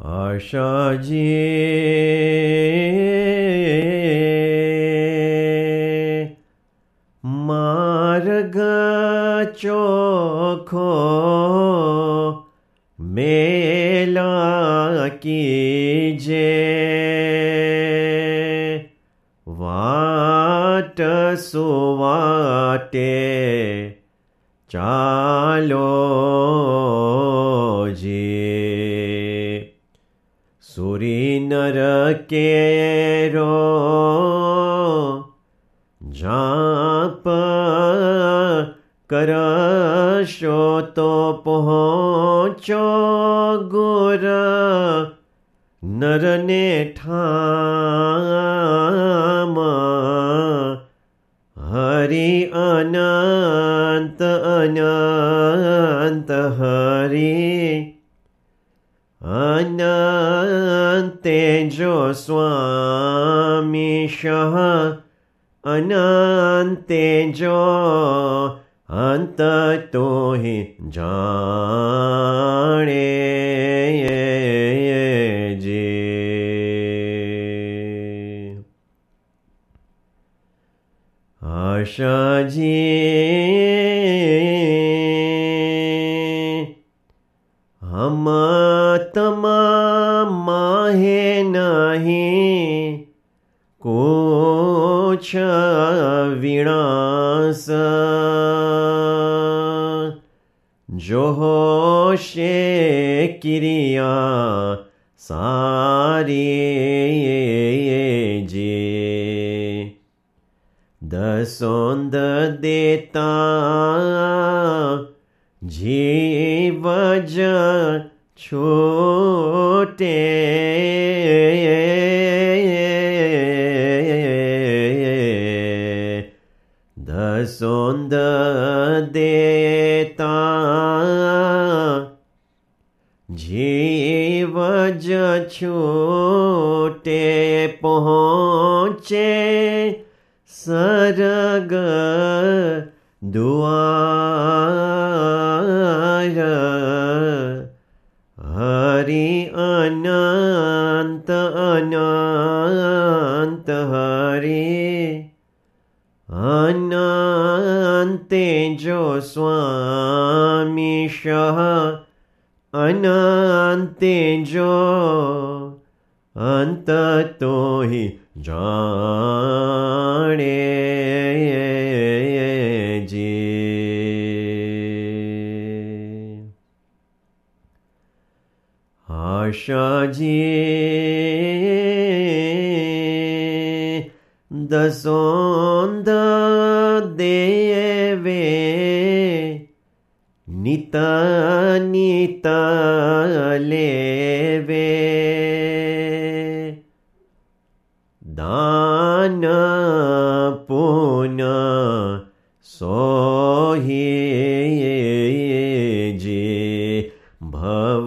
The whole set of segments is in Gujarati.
આશાજી માર્ગ ચોખો મેલા કીજે વાટ સુવાટે ચાલો જી સુરી નર કેરો જાપ કરશો તો પહોંચો ગુર નરને ઠામ હરિ અનંત અનંત હરિ અનંતે જો સ્વામી શહ અનંતે જો અંત તો હિ જાણે જે આશાજી હમ તમામા નહીં કુછ વિનાશ જો હોશે ક્રિયા સારી જે દસોંદ દેતા જીવ જ છૂટે દસોંદ દેતા જીવ જ છૂટે પહોંચે સરગ દ્વાર હરિ અનંત અનંત હરિ અનંતે જો સ્વામી શહ અનંતે જો અંત તો હિ જાણે જે આશાજી દસોંદ દેવે નિત નિત લેવે દાન પુન સોહી જે ભવ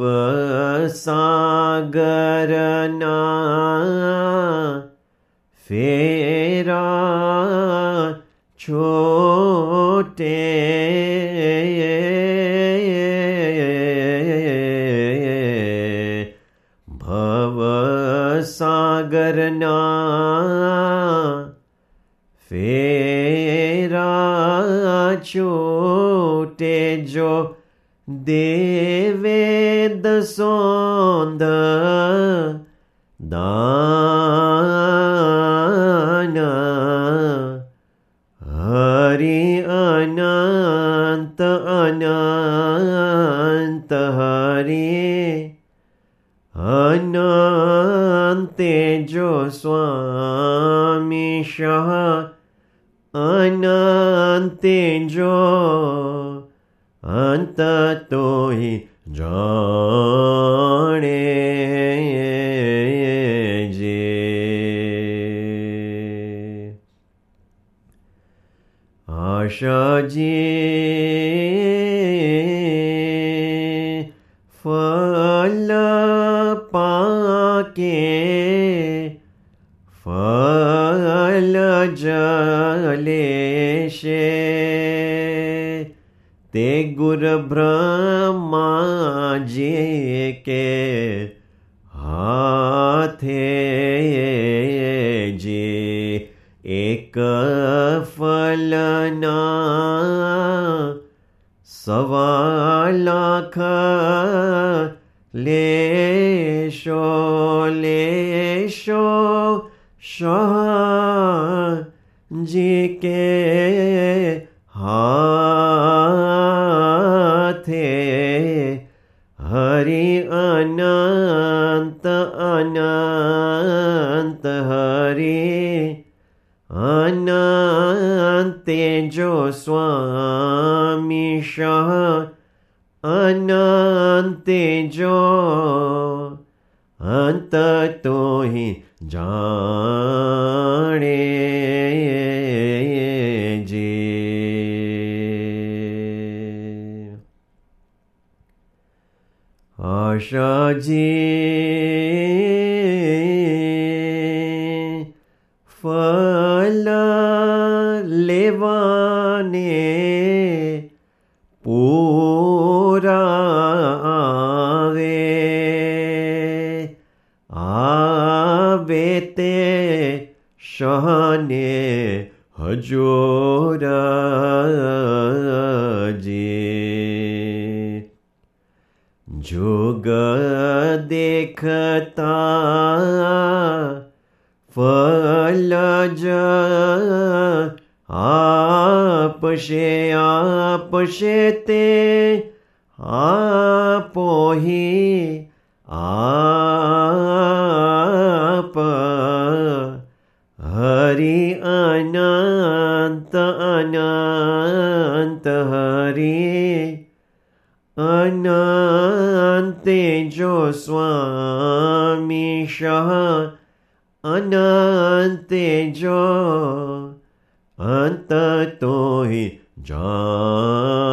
સાગરના ફેરા છોટે ભવ સાગરના ફેરા છોટે જો દેવે દસોંદ દાન હરિ અનંત અનંત હરિ અનંતે જો સ્વામી શહ અનંતે જો અંત તો હિ જાણે જે આશાજી ફલ પાકે ફલ જલેશે તે ગુર બ્રહ્મા જે કે હાથે જે એક ફલના 1.25 લાખ લેશો લેશો શાહજી કે હાથે હરિ અનંત અનંત હરિ અનંતે જો સ્વામી શાહ અનંતે જો અંત તોહિ જાણે જે આશાજી ફલ લેવાને આવે તે શાહને હજોરજી જોગ દેખતા ફલ જ આપશે આપશે તે આપોહી આપ હરિ અનંત અનંત હરિ અનંતે જો સ્વામી શાહ અનંતે જો અંત તોહિ જાણે